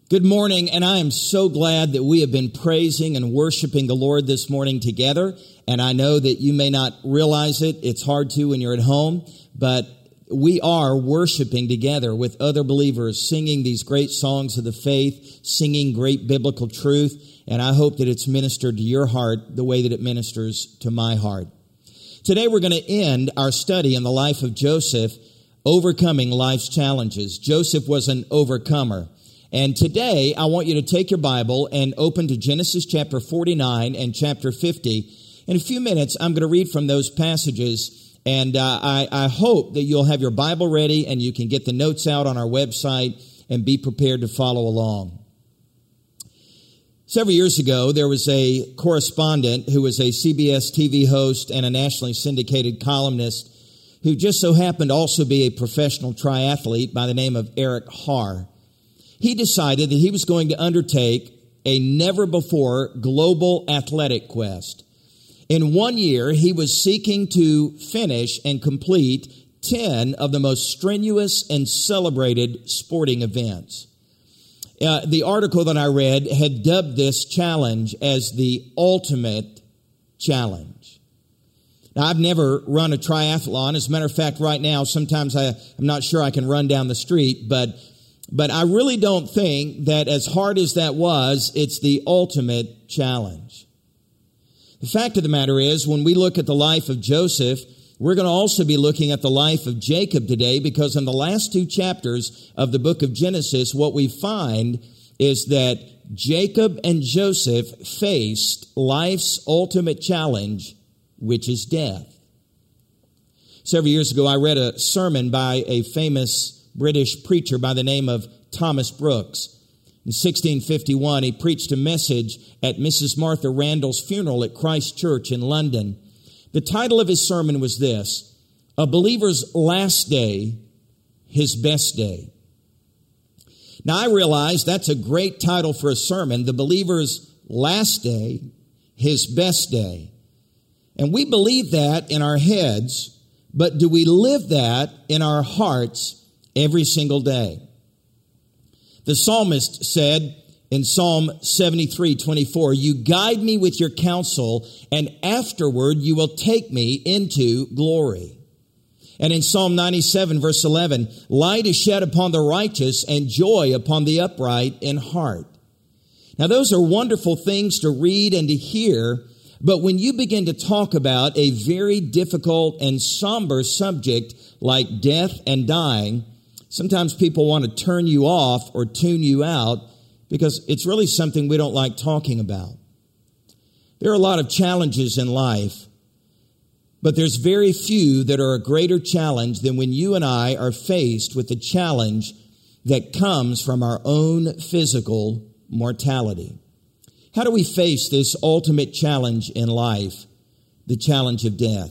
Good morning, and I am so glad that we have been praising and worshiping the Lord this morning together. And I know that you may not realize it. It's hard to when you're at home, but we are worshiping together with other believers, singing these great songs of the faith, singing great biblical truth. And I hope that it's ministered to your heart the way that it ministers to my heart. Today we're going to end our study in the life of Joseph, overcoming life's challenges. Joseph was an overcomer. And today, I want you to take your Bible and open to Genesis chapter 49 and chapter 50. In a few minutes, I'm going to read from those passages, and I hope that you'll have your Bible ready and you can get the notes out on our website and be prepared to follow along. Several years ago, there was a correspondent who was a CBS TV host and a nationally syndicated columnist who just so happened to also be a professional triathlete by the name of Eric Harr. He decided that he was going to undertake a never-before global athletic quest. In 1 year, he was seeking to finish and complete 10 of the most strenuous and celebrated sporting events. The article that I read had dubbed this challenge as the ultimate challenge. Now, I've never run a triathlon. As a matter of fact, right now, sometimes I'm not sure I can run down the street, but I really don't think that as hard as that was, it's the ultimate challenge. The fact of the matter is, when we look at the life of Joseph, we're going to also be looking at the life of Jacob today, because in the last two chapters of the book of Genesis, what we find is that Jacob and Joseph faced life's ultimate challenge, which is death. Several years ago, I read a sermon by a famous British preacher by the name of Thomas Brooks. In 1651, he preached a message at Mrs. Martha Randall's funeral at Christ Church in London. The title of his sermon was this: A Believer's Last Day, His Best Day. Now, I realize that's a great title for a sermon, The Believer's Last Day, His Best Day. And we believe that in our heads, but do we live that in our hearts every single day? The psalmist said in Psalm 73:24, "You guide me with your counsel, and afterward you will take me into glory." And in Psalm 97 verse 11, "Light is shed upon the righteous and joy upon the upright in heart." Now those are wonderful things to read and to hear, but when you begin to talk about a very difficult and somber subject like death and dying, sometimes people want to turn you off or tune you out because it's really something we don't like talking about. There are a lot of challenges in life, but there's very few that are a greater challenge than when you and I are faced with the challenge that comes from our own physical mortality. How do we face this ultimate challenge in life, the challenge of death?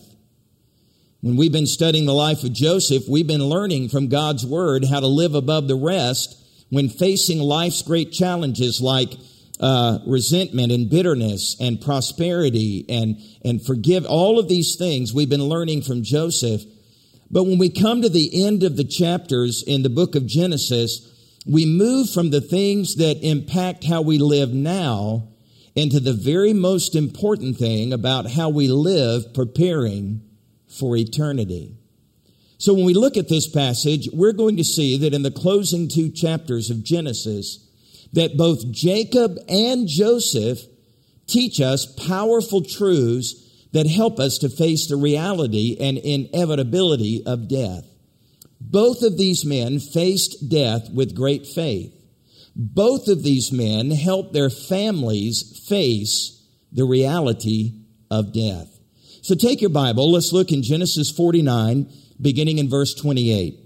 When we've been studying the life of Joseph, we've been learning from God's Word how to live above the rest when facing life's great challenges like resentment and bitterness and prosperity and forgive. All of these things we've been learning from Joseph. But when we come to the end of the chapters in the book of Genesis, we move from the things that impact how we live now into the very most important thing about how we live preparing for eternity. So when we look at this passage, we're going to see that in the closing two chapters of Genesis, that both Jacob and Joseph teach us powerful truths that help us to face the reality and inevitability of death. Both of these men faced death with great faith. Both of these men helped their families face the reality of death. So take your Bible. Let's look in Genesis 49, beginning in verse 28.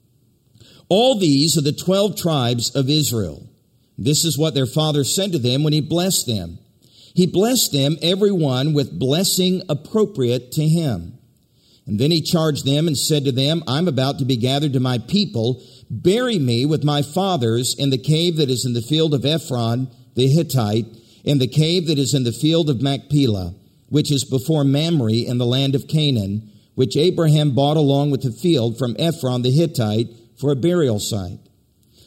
All these are the 12 tribes of Israel. This is what their father said to them when he blessed them. He blessed them, every one, with blessing appropriate to him. And then he charged them and said to them, I'm about to be gathered to my people. Bury me with my fathers in the cave that is in the field of Ephron the Hittite, in the cave that is in the field of Machpelah, which is before Mamre in the land of Canaan, which Abraham bought along with the field from Ephron the Hittite for a burial site.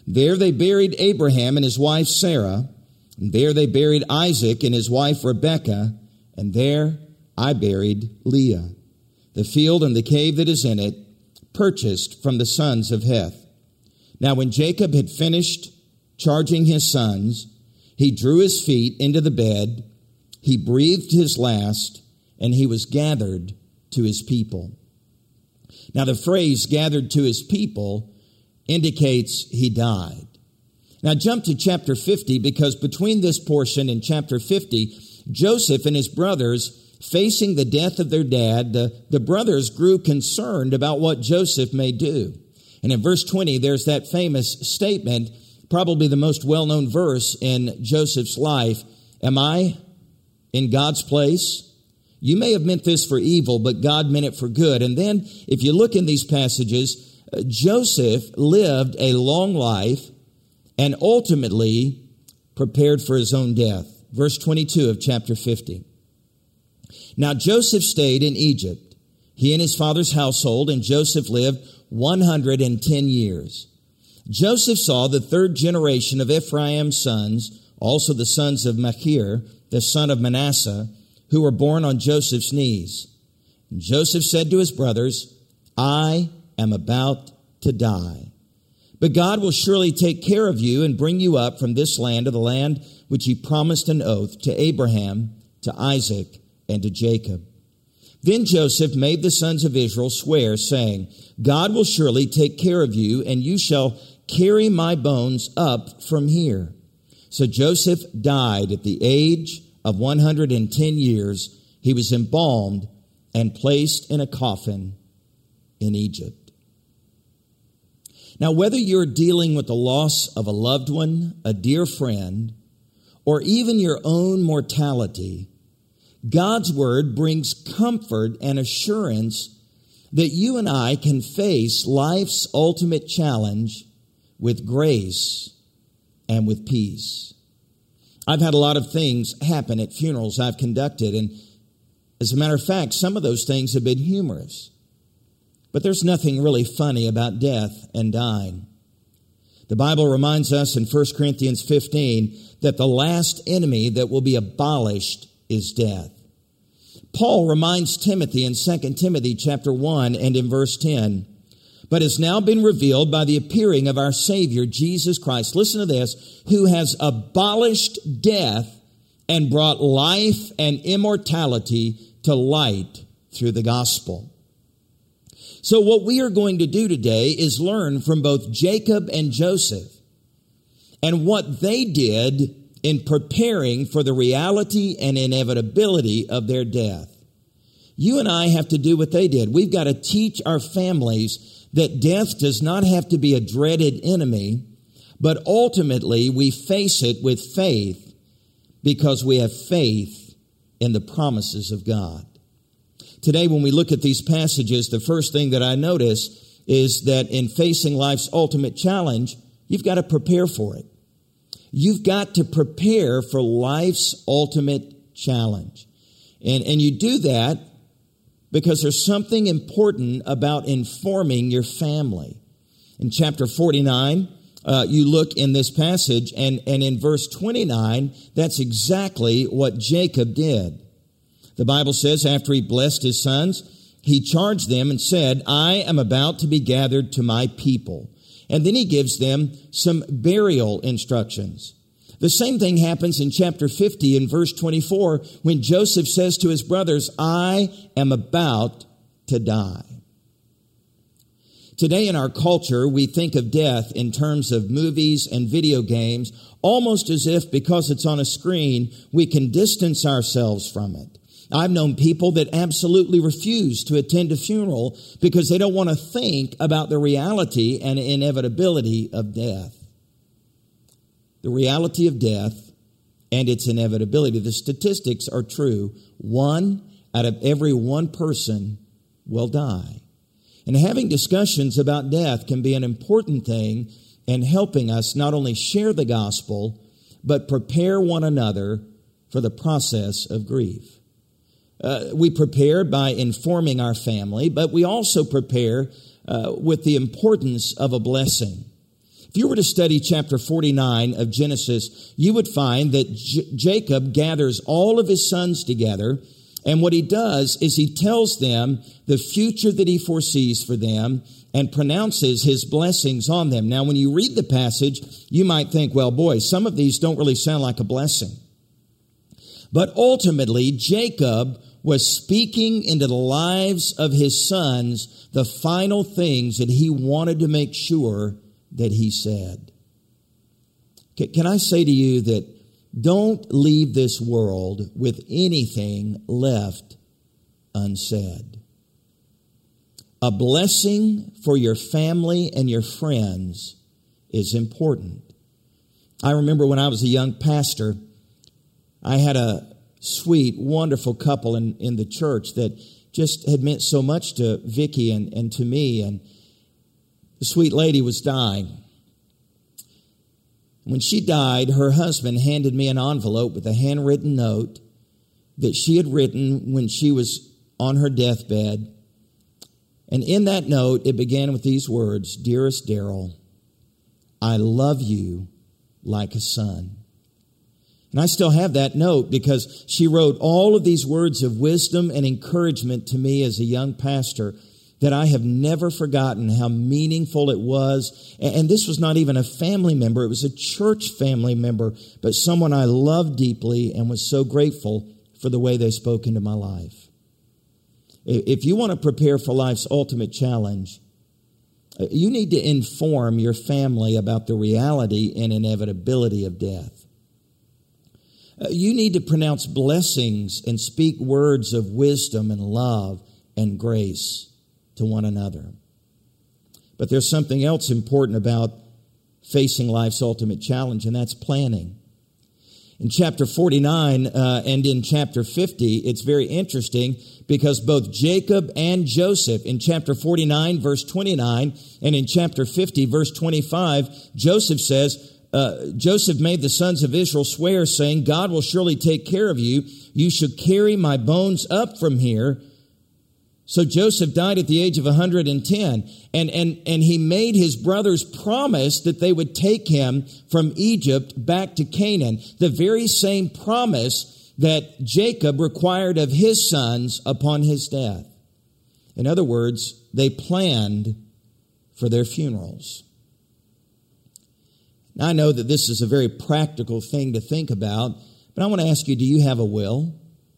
There they buried Abraham and his wife Sarah, and there they buried Isaac and his wife Rebekah, and there I buried Leah. The field and the cave that is in it, purchased from the sons of Heth. Now when Jacob had finished charging his sons, he drew his feet into the bed, he breathed his last, and he was gathered to his people. Now the phrase gathered to his people indicates he died. Now jump to chapter 50, because between this portion and chapter 50, Joseph and his brothers, facing the death of their dad, the brothers grew concerned about what Joseph may do. And in verse 20, there's that famous statement, probably the most well-known verse in Joseph's life. Am I in God's place? You may have meant this for evil, but God meant it for good. And then if you look in these passages, Joseph lived a long life and ultimately prepared for his own death. Verse 22 of chapter 50. Now Joseph stayed in Egypt, he and his father's household, and Joseph lived 110 years. Joseph saw the third generation of Ephraim's sons, also the sons of Machir, the son of Manasseh, who were born on Joseph's knees. And Joseph said to his brothers, I am about to die, but God will surely take care of you and bring you up from this land to the land which he promised an oath to Abraham, to Isaac, and to Jacob. Then Joseph made the sons of Israel swear, saying, God will surely take care of you, and you shall carry my bones up from here. So Joseph died at the age of 110 years. He was embalmed and placed in a coffin in Egypt. Now, whether you're dealing with the loss of a loved one, a dear friend, or even your own mortality, God's word brings comfort and assurance that you and I can face life's ultimate challenge with grace and with peace. I've had a lot of things happen at funerals I've conducted, and as a matter of fact, some of those things have been humorous. But there's nothing really funny about death and dying. The Bible reminds us in 1 Corinthians 15 that the last enemy that will be abolished is death. Paul reminds Timothy in 2 Timothy chapter 1 and in verse 10, but has now been revealed by the appearing of our Savior, Jesus Christ. Listen to this, who has abolished death and brought life and immortality to light through the gospel. So what we are going to do today is learn from both Jacob and Joseph and what they did in preparing for the reality and inevitability of their death. You and I have to do what they did. We've got to teach our families that death does not have to be a dreaded enemy, but ultimately we face it with faith because we have faith in the promises of God. Today, when we look at these passages, the first thing that I notice is that in facing life's ultimate challenge, you've got to prepare for it. You've got to prepare for life's ultimate challenge. And you do that because there's something important about informing your family. In chapter 49, you look in this passage, and in verse 29, that's exactly what Jacob did. The Bible says after he blessed his sons, he charged them and said, I am about to be gathered to my people. And then he gives them some burial instructions. The same thing happens in chapter 50 in verse 24 when Joseph says to his brothers, I am about to die. Today in our culture, we think of death in terms of movies and video games, almost as if because it's on a screen, we can distance ourselves from it. I've known people that absolutely refuse to attend a funeral because they don't want to think about the reality and inevitability of death. The reality of death and its inevitability. The statistics are true. 1 out of every 1 person will die. And having discussions about death can be an important thing in helping us not only share the gospel, but prepare one another for the process of grief. We prepare by informing our family, but we also prepare with the importance of a blessing. If you were to study chapter 49 of Genesis, you would find that Jacob gathers all of his sons together, and what he does is he tells them the future that he foresees for them and pronounces his blessings on them. Now, when you read the passage, you might think, well, boy, some of these don't really sound like a blessing. But ultimately, Jacob was speaking into the lives of his sons the final things that he wanted to make sure that he said. Can I say to you that don't leave this world with anything left unsaid? A blessing for your family and your friends is important. I remember when I was a young pastor, I had a sweet, wonderful couple in the church that just had meant so much to Vicki and to me. And the sweet lady was dying. When she died, her husband handed me an envelope with a handwritten note that she had written when she was on her deathbed. And in that note, it began with these words, "Dearest Daryl, I love you like a son." And I still have that note because she wrote all of these words of wisdom and encouragement to me as a young pastor that I have never forgotten how meaningful it was. And this was not even a family member. It was a church family member, but someone I loved deeply and was so grateful for the way they spoke into my life. If you want to prepare for life's ultimate challenge, you need to inform your family about the reality and inevitability of death. You need to pronounce blessings and speak words of wisdom and love and grace to one another. But there's something else important about facing life's ultimate challenge, and that's planning. In chapter 49 and in chapter 50, it's very interesting because both Jacob and Joseph, in chapter 49, verse 29, and in chapter 50, verse 25, Joseph says, Joseph made the sons of Israel swear, saying, "God will surely take care of you. You should carry my bones up from here." So Joseph died at the age of 110, and he made his brothers promise that they would take him from Egypt back to Canaan, the very same promise that Jacob required of his sons upon his death. In other words, they planned for their funerals. Now, I know that this is a very practical thing to think about, but I want to ask you, do you have a will?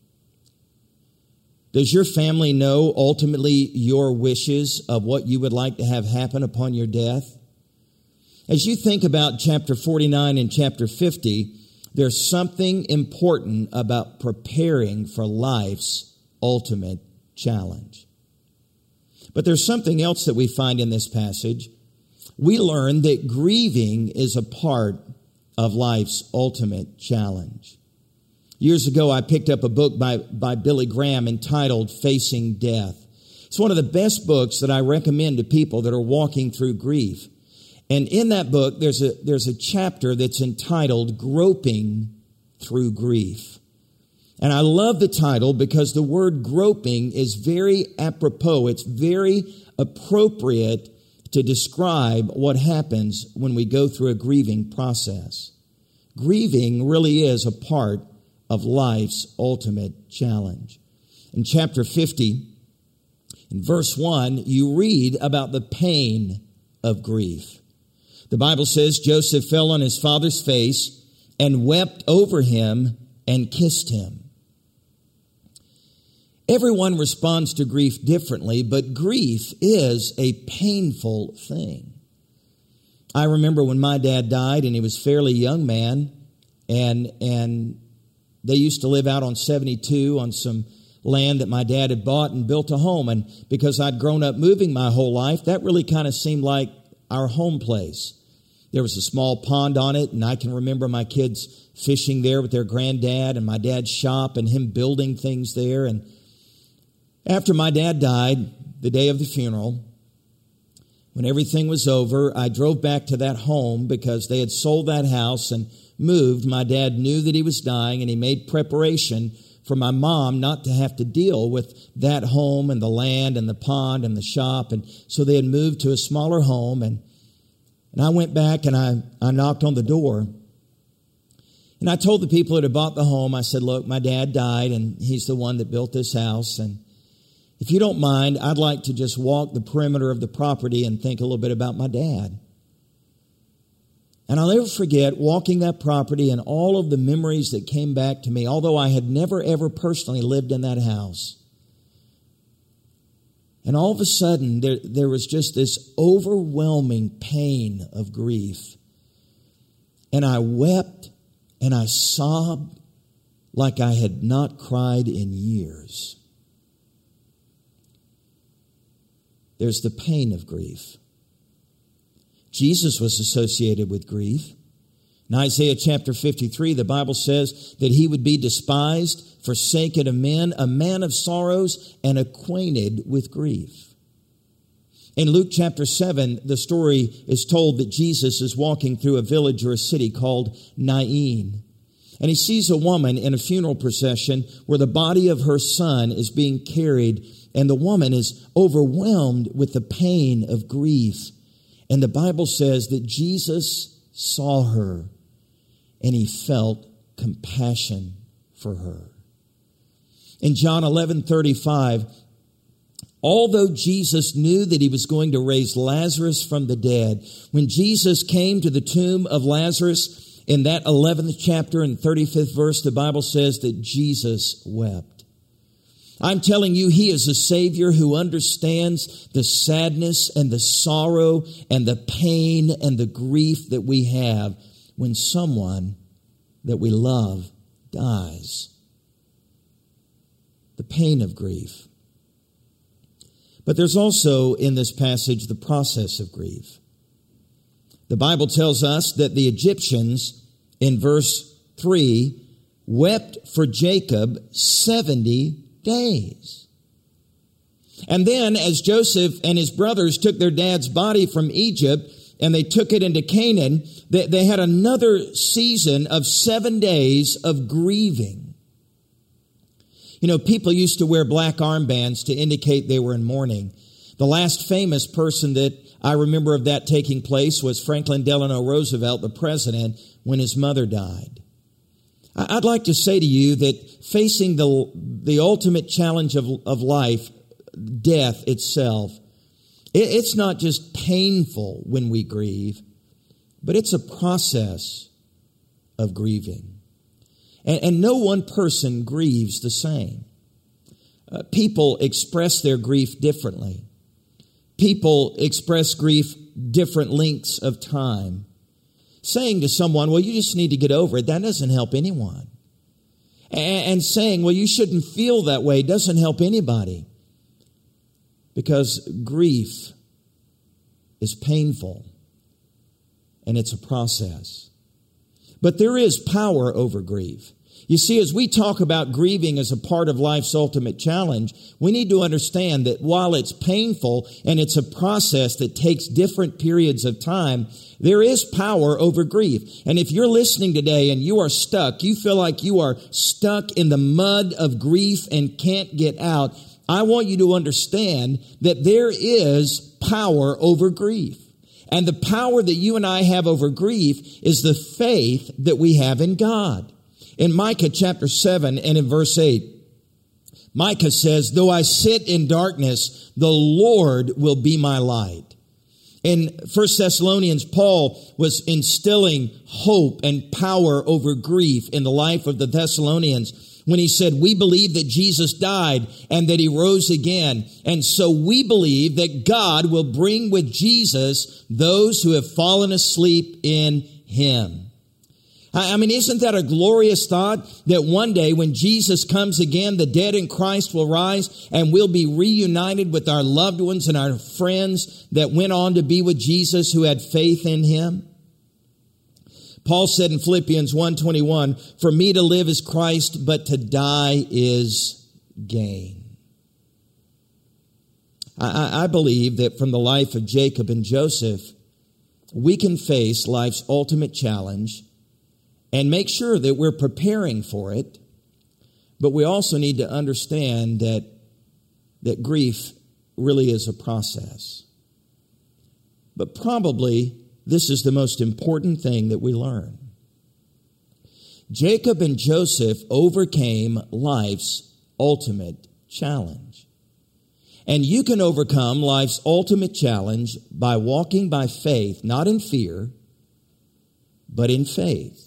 Does your family know ultimately your wishes of what you would like to have happen upon your death? As you think about chapter 49 and chapter 50, there's something important about preparing for life's ultimate challenge. But there's something else that we find in this passage. We learn that grieving is a part of life's ultimate challenge. Years ago, I picked up a book by Billy Graham entitled Facing Death. It's one of the best books that I recommend to people that are walking through grief. And in that book, there's a chapter that's entitled Groping Through Grief. And I love the title because the word groping is very apropos. It's very appropriate to describe what happens when we go through a grieving process. Grieving really is a part of life's ultimate challenge. In chapter 50, in verse 1, you read about the pain of grief. The Bible says Joseph fell on his father's face and wept over him and kissed him. Everyone responds to grief differently, but grief is a painful thing. I remember when my dad died, and he was a fairly young man, and they used to live out on 72 on some land that my dad had bought and built a home. And because I'd grown up moving my whole life, that really kind of seemed like our home place. There was a small pond on it, and I can remember my kids fishing there with their granddad and my dad's shop and him building things there. And after my dad died, the day of the funeral, when everything was over, I drove back to that home because they had sold that house and moved. My dad knew that he was dying, and he made preparation for my mom not to have to deal with that home and the land and the pond and the shop. And so they had moved to a smaller home. And And I went back and I knocked on the door. And I told the people that had bought the home, I said, look, my dad died and he's the one that built this house. And if you don't mind, I'd like to just walk the perimeter of the property and think a little bit about my dad. And I'll never forget walking that property and all of the memories that came back to me, although I had never, ever personally lived in that house. And all of a sudden, there was just this overwhelming pain of grief. And I wept and I sobbed like I had not cried in years. There's the pain of grief. Jesus was associated with grief. In Isaiah chapter 53, the Bible says that he would be despised, forsaken of men, a man of sorrows, and acquainted with grief. In Luke chapter 7, the story is told that Jesus is walking through a village or a city called Nain. And he sees a woman in a funeral procession where the body of her son is being carried, and the woman is overwhelmed with the pain of grief. And the Bible says that Jesus saw her and he felt compassion for her. In John 11:35, although Jesus knew that he was going to raise Lazarus from the dead, when Jesus came to the tomb of Lazarus in that 11th chapter and 35th verse, the Bible says that Jesus wept. I'm telling you, he is a Savior who understands the sadness and the sorrow and the pain and the grief that we have when someone that we love dies. The pain of grief. But there's also in this passage the process of grief. The Bible tells us that the Egyptians in verse 3 wept for Jacob 70 days. And then as Joseph and his brothers took their dad's body from Egypt and they took it into Canaan, they had another season of 7 days of grieving. You know, people used to wear black armbands to indicate they were in mourning. The last famous person that I remember of that taking place was Franklin Delano Roosevelt, the president, when his mother died. I'd like to say to you that facing the ultimate challenge of life, death itself, it's not just painful when we grieve, but it's a process of grieving. And no one person grieves the same. People express their grief differently. People express grief different lengths of time. Saying to someone, well, you just need to get over it, that doesn't help anyone. And saying, well, you shouldn't feel that way, doesn't help anybody. Because grief is painful, and it's a process. But there is power over grief. You see, as we talk about grieving as a part of life's ultimate challenge, we need to understand that while it's painful and it's a process that takes different periods of time, there is power over grief. And if you're listening today and you are stuck, you feel like you are stuck in the mud of grief and can't get out, I want you to understand that there is power over grief. And the power that you and I have over grief is the faith that we have in God. In Micah chapter 7 and in verse 8, Micah says, though I sit in darkness, the Lord will be my light. In 1 Thessalonians, Paul was instilling hope and power over grief in the life of the Thessalonians when he said, we believe that Jesus died and that he rose again. And so we believe that God will bring with Jesus those who have fallen asleep in him. I mean, isn't that a glorious thought that one day when Jesus comes again, the dead in Christ will rise and we'll be reunited with our loved ones and our friends that went on to be with Jesus who had faith in him? Paul said in Philippians 1:21, for me to live is Christ, but to die is gain. I believe that from the life of Jacob and Joseph, we can face life's ultimate challenge and make sure that we're preparing for it. But we also need to understand that grief really is a process. But probably this is the most important thing that we learn. Jacob and Joseph overcame life's ultimate challenge. And you can overcome life's ultimate challenge by walking by faith, not in fear, but in faith.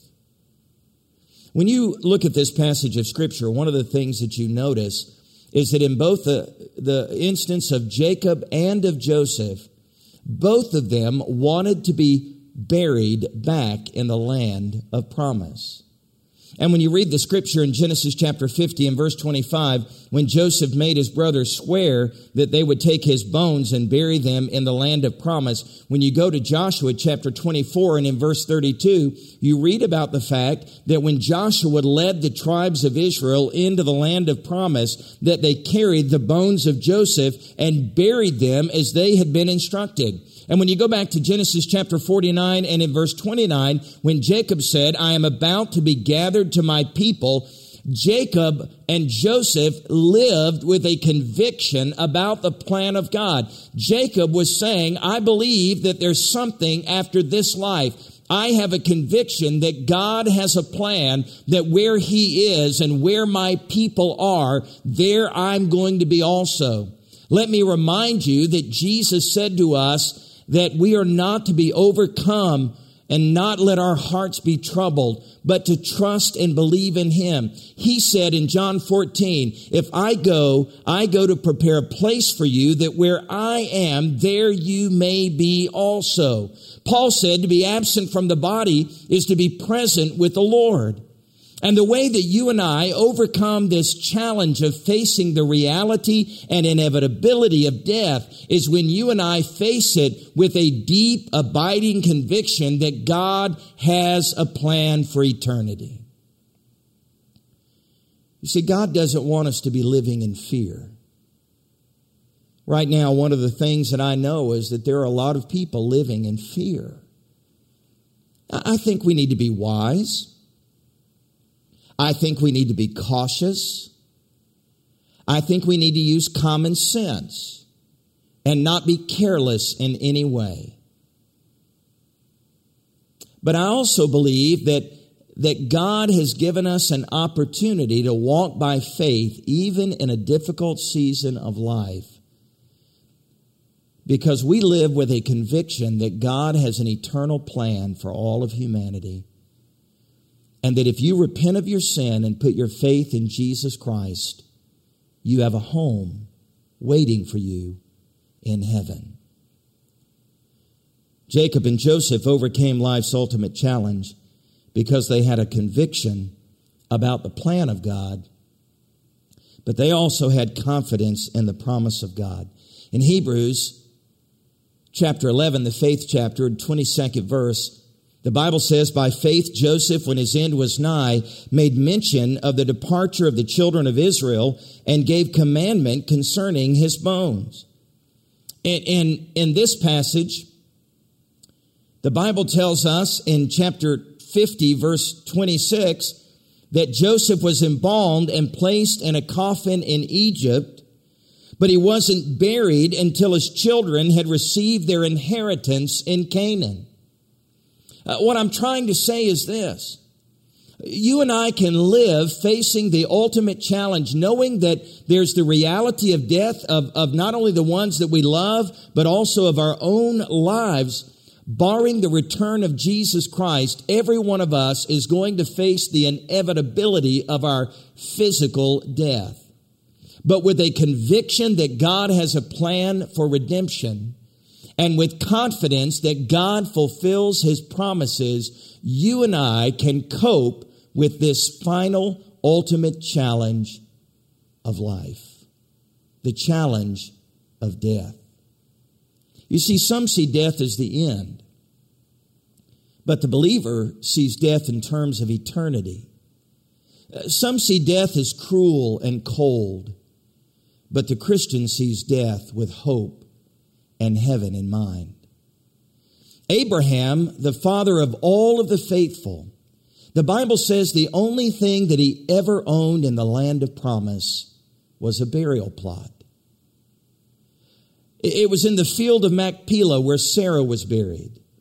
When you look at this passage of Scripture, one of the things that you notice is that in both the instance of Jacob and of Joseph, both of them wanted to be buried back in the land of promise. And when you read the Scripture in Genesis chapter 50 and verse 25, when Joseph made his brothers swear that they would take his bones and bury them in the land of promise, when you go to Joshua chapter 24 and in verse 32, you read about the fact that when Joshua led the tribes of Israel into the land of promise, that they carried the bones of Joseph and buried them as they had been instructed. And when you go back to Genesis chapter 49 and in verse 29, when Jacob said, I am about to be gathered to my people, Jacob and Joseph lived with a conviction about the plan of God. Jacob was saying, I believe that there's something after this life. I have a conviction that God has a plan, that where He is and where my people are, there I'm going to be also. Let me remind you that Jesus said to us that we are not to be overcome and not let our hearts be troubled, but to trust and believe in Him. He said in John 14, if I go to prepare a place for you, that where I am, there you may be also. Paul said to be absent from the body is to be present with the Lord. And the way that you and I overcome this challenge of facing the reality and inevitability of death is when you and I face it with a deep, abiding conviction that God has a plan for eternity. You see, God doesn't want us to be living in fear. Right now, one of the things that I know is that there are a lot of people living in fear. I think we need to be wise. I think we need to be cautious. I think we need to use common sense and not be careless in any way. But I also believe that God has given us an opportunity to walk by faith even in a difficult season of life, because we live with a conviction that God has an eternal plan for all of humanity. And that if you repent of your sin and put your faith in Jesus Christ, you have a home waiting for you in heaven. Jacob and Joseph overcame life's ultimate challenge because they had a conviction about the plan of God, but they also had confidence in the promise of God. In Hebrews chapter 11, the faith chapter, 22nd verse, the Bible says, by faith Joseph, when his end was nigh, made mention of the departure of the children of Israel and gave commandment concerning his bones. And in this passage, the Bible tells us in chapter 50, verse 26, that Joseph was embalmed and placed in a coffin in Egypt, but he wasn't buried until his children had received their inheritance in Canaan. What I'm trying to say is this. You and I can live facing the ultimate challenge, knowing that there's the reality of death of not only the ones that we love, but also of our own lives. Barring the return of Jesus Christ, every one of us is going to face the inevitability of our physical death. But with a conviction that God has a plan for redemption, and with confidence that God fulfills His promises, you and I can cope with this final, ultimate challenge of life. The challenge of death. You see, some see death as the end, but the believer sees death in terms of eternity. Some see death as cruel and cold, but the Christian sees death with hope and heaven in mind. Abraham, the father of all of the faithful, the Bible says the only thing that he ever owned in the land of promise was a burial plot. It was in the field of Machpelah where Sarah was buried.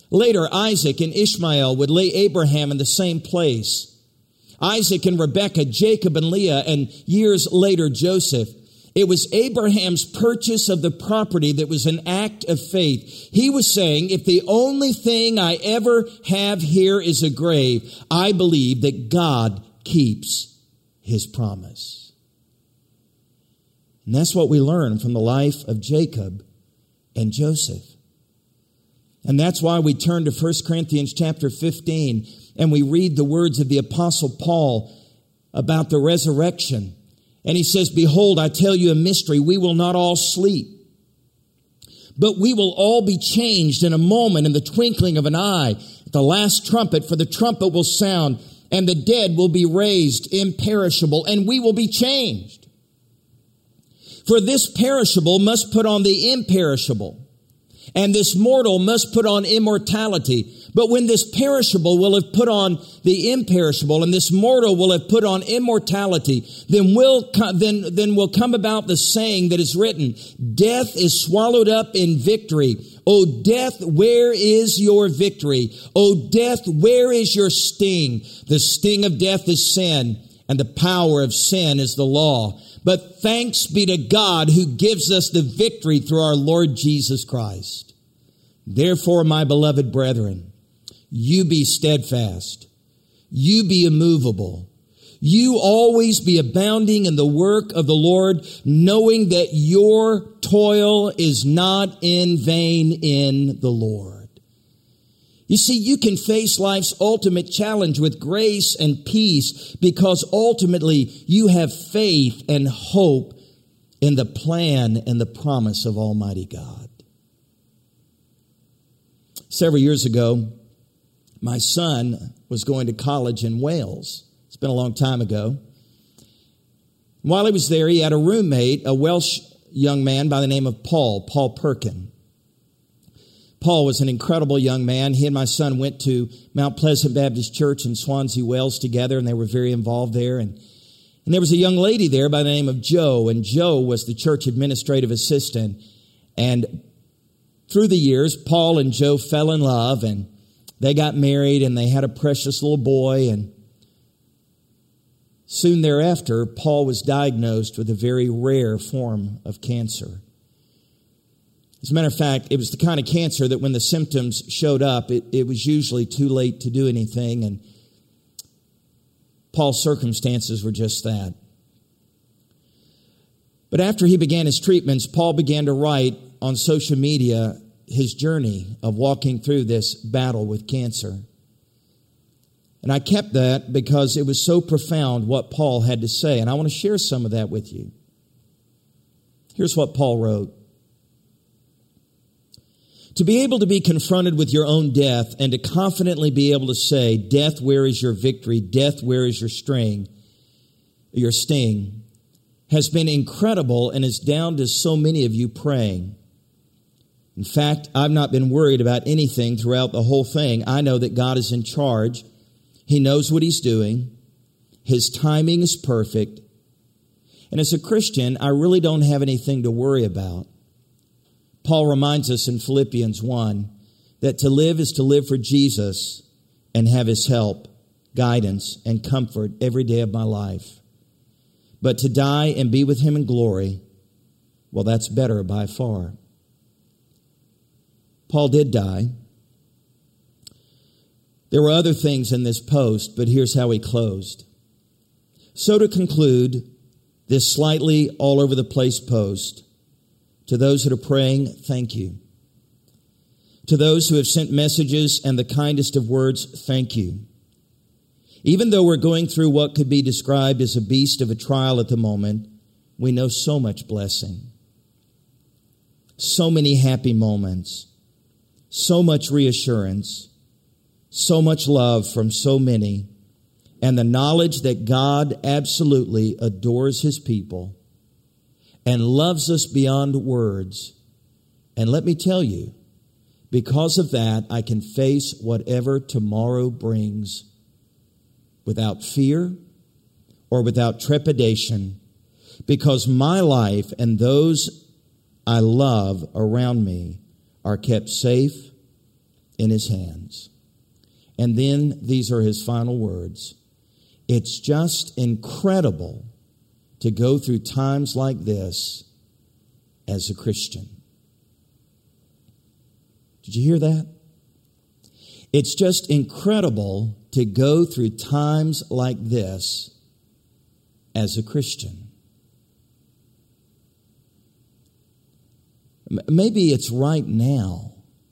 Later, Isaac and Ishmael would lay Abraham in the same place. Isaac and Rebekah, Jacob and Leah, and years later, Joseph. It was Abraham's purchase of the property that was an act of faith. He was saying, if the only thing I ever have here is a grave, I believe that God keeps his promise. And that's what we learn from the life of Jacob and Joseph. And that's why we turn to 1 Corinthians chapter 15 and we read the words of the Apostle Paul about the resurrection. And he says, behold, I tell you a mystery. We will not all sleep, but we will all be changed in a moment, in the twinkling of an eye, at the last trumpet, for the trumpet will sound, and the dead will be raised imperishable, and we will be changed. For this perishable must put on the imperishable, and this mortal must put on immortality. But when this perishable will have put on the imperishable, and this mortal will have put on immortality, then will come about the saying that is written, death is swallowed up in victory. O death, where is your victory? O death, where is your sting? The sting of death is sin, and the power of sin is the law. But thanks be to God who gives us the victory through our Lord Jesus Christ. Therefore, my beloved brethren, you be steadfast, you be immovable, you always be abounding in the work of the Lord, knowing that your toil is not in vain in the Lord. You see, you can face life's ultimate challenge with grace and peace because ultimately you have faith and hope in the plan and the promise of Almighty God. Several years ago, my son was going to college in Wales. It's been a long time ago. While he was there, he had a roommate, a Welsh young man by the name of Paul Perkin. Paul was an incredible young man. He and my son went to Mount Pleasant Baptist Church in Swansea, Wales together, and they were very involved there. And there was a young lady there by the name of Jo, and Jo was the church administrative assistant. And through the years, Paul and Jo fell in love, and they got married, and they had a precious little boy. And soon thereafter, Paul was diagnosed with a very rare form of cancer. As a matter of fact, it was the kind of cancer that when the symptoms showed up, it was usually too late to do anything, and Paul's circumstances were just that. But after he began his treatments, Paul began to write on social media his journey of walking through this battle with cancer. And I kept that because it was so profound what Paul had to say, and I want to share some of that with you. Here's what Paul wrote. To be able to be confronted with your own death and to confidently be able to say, death, where is your victory? Death, where is your sting, has been incredible and is down to so many of you praying. In fact, I've not been worried about anything throughout the whole thing. I know that God is in charge. He knows what he's doing. His timing is perfect. And as a Christian, I really don't have anything to worry about. Paul reminds us in Philippians 1 that to live is to live for Jesus and have his help, guidance, and comfort every day of my life. But to die and be with him in glory, well, that's better by far. Paul did die. There were other things in this post, but here's how he closed. So to conclude this slightly all over the place post, to those that are praying, thank you. To those who have sent messages and the kindest of words, thank you. Even though we're going through what could be described as a beast of a trial at the moment, we know so much blessing. So many happy moments. So much reassurance. So much love from so many. And the knowledge that God absolutely adores his people and loves us beyond words. And let me tell you, because of that, I can face whatever tomorrow brings without fear or without trepidation, because my life and those I love around me are kept safe, in his hands. And then these are his final words. It's just incredible to go through times like this as a Christian. Did you hear that? It's just incredible to go through times like this as a Christian. Maybe it's right now.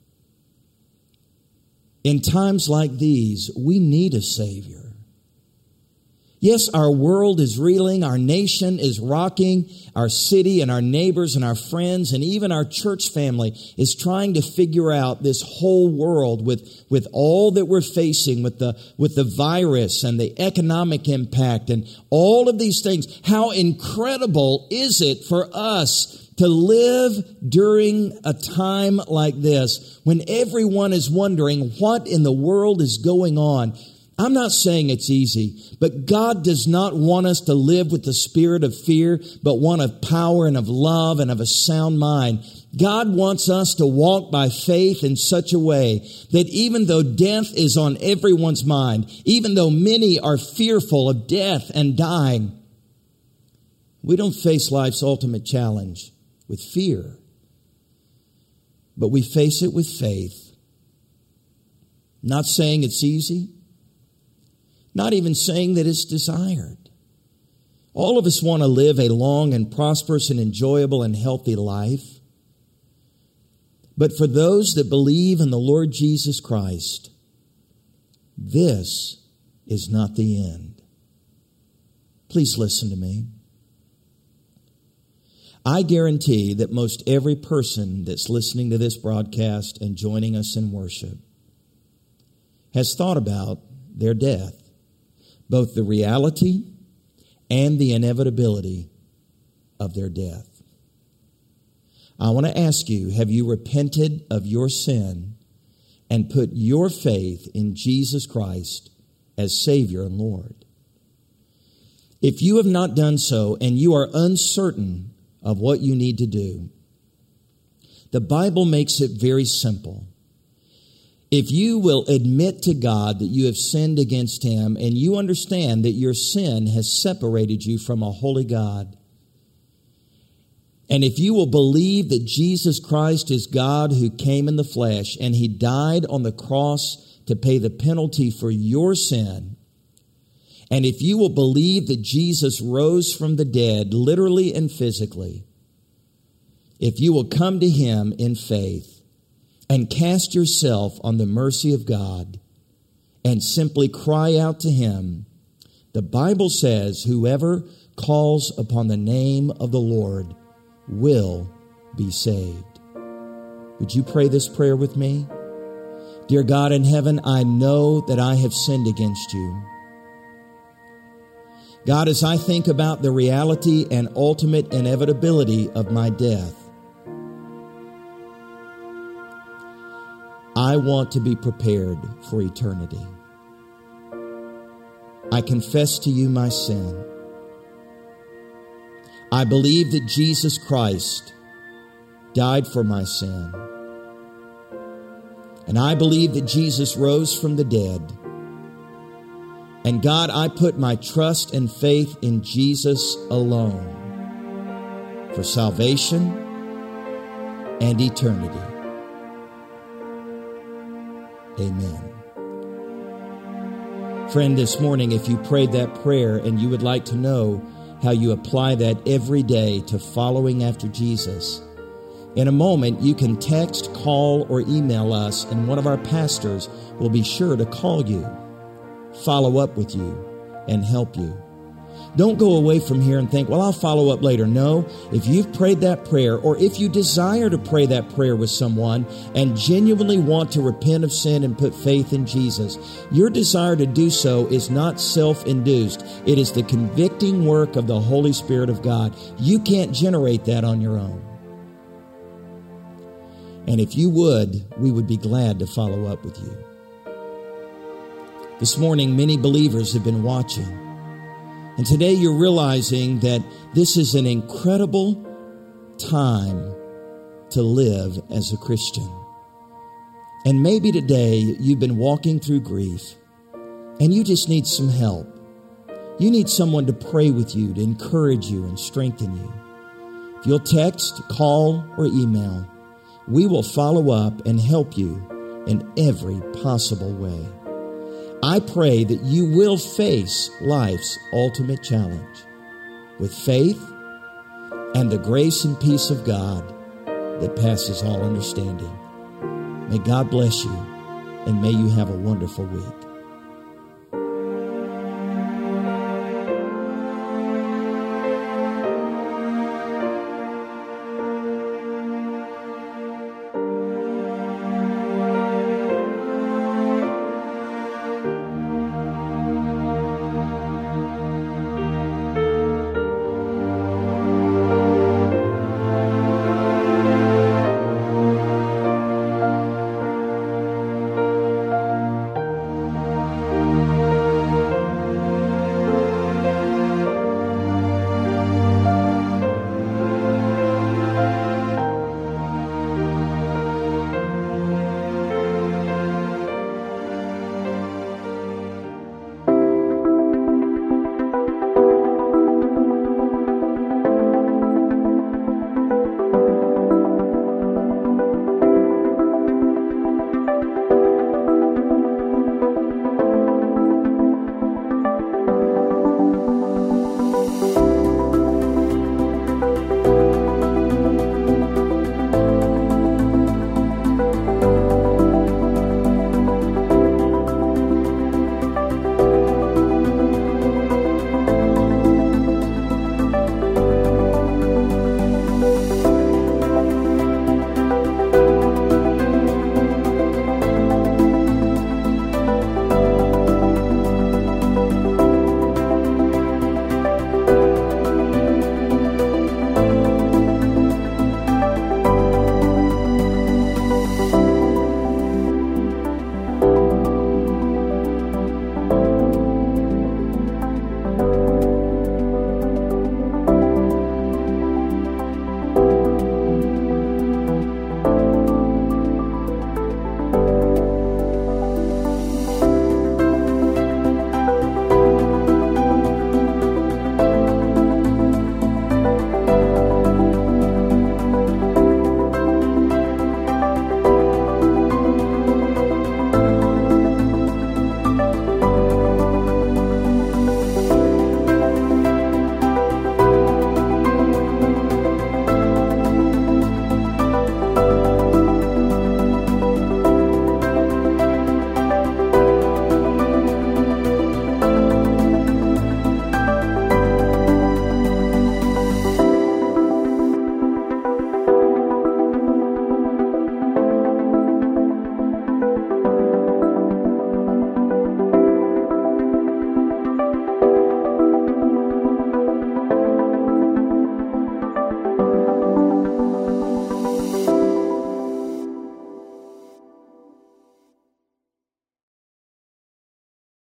In times like these, we need a Savior. Yes, our world is reeling, our nation is rocking, our city and our neighbors and our friends and even our church family is trying to figure out this whole world with all that we're facing with the virus and the economic impact and all of these things. How incredible is it for us to live during a time like this when everyone is wondering what in the world is going on? I'm not saying it's easy, but God does not want us to live with the spirit of fear, but one of power and of love and of a sound mind. God wants us to walk by faith in such a way that even though death is on everyone's mind, even though many are fearful of death and dying, we don't face life's ultimate challenge with fear, but we face it with faith. Not saying it's easy. Not even saying that it's desired. All of us want to live a long and prosperous and enjoyable and healthy life. But for those that believe in the Lord Jesus Christ, this is not the end. Please listen to me. I guarantee that most every person that's listening to this broadcast and joining us in worship has thought about their death. Both the reality and the inevitability of their death. I want to ask you, have you repented of your sin and put your faith in Jesus Christ as Savior and Lord? If you have not done so and you are uncertain of what you need to do, the Bible makes it very simple. If you will admit to God that you have sinned against Him and you understand that your sin has separated you from a holy God, and if you will believe that Jesus Christ is God who came in the flesh and He died on the cross to pay the penalty for your sin, and if you will believe that Jesus rose from the dead, literally and physically, if you will come to Him in faith, and cast yourself on the mercy of God and simply cry out to Him, the Bible says whoever calls upon the name of the Lord will be saved. Would you pray this prayer with me? Dear God in heaven, I know that I have sinned against you. God, as I think about the reality and ultimate inevitability of my death, I want to be prepared for eternity. I confess to you my sin. I believe that Jesus Christ died for my sin. And I believe that Jesus rose from the dead. And God, I put my trust and faith in Jesus alone for salvation and eternity. Amen. Friend, this morning, if you prayed that prayer and you would like to know how you apply that every day to following after Jesus, in a moment you can text, call, or email us, and one of our pastors will be sure to call you, follow up with you, and help you. Don't go away from here and think, well, I'll follow up later. No, if you've prayed that prayer, or if you desire to pray that prayer with someone and genuinely want to repent of sin and put faith in Jesus, your desire to do so is not self-induced. It is the convicting work of the Holy Spirit of God. You can't generate that on your own. And if you would, we would be glad to follow up with you. This morning, many believers have been watching. And today you're realizing that this is an incredible time to live as a Christian. And maybe today you've been walking through grief and you just need some help. You need someone to pray with you, to encourage you and strengthen you. If you'll text, call, or email, we will follow up and help you in every possible way. I pray that you will face life's ultimate challenge with faith and the grace and peace of God that passes all understanding. May God bless you, and may you have a wonderful week.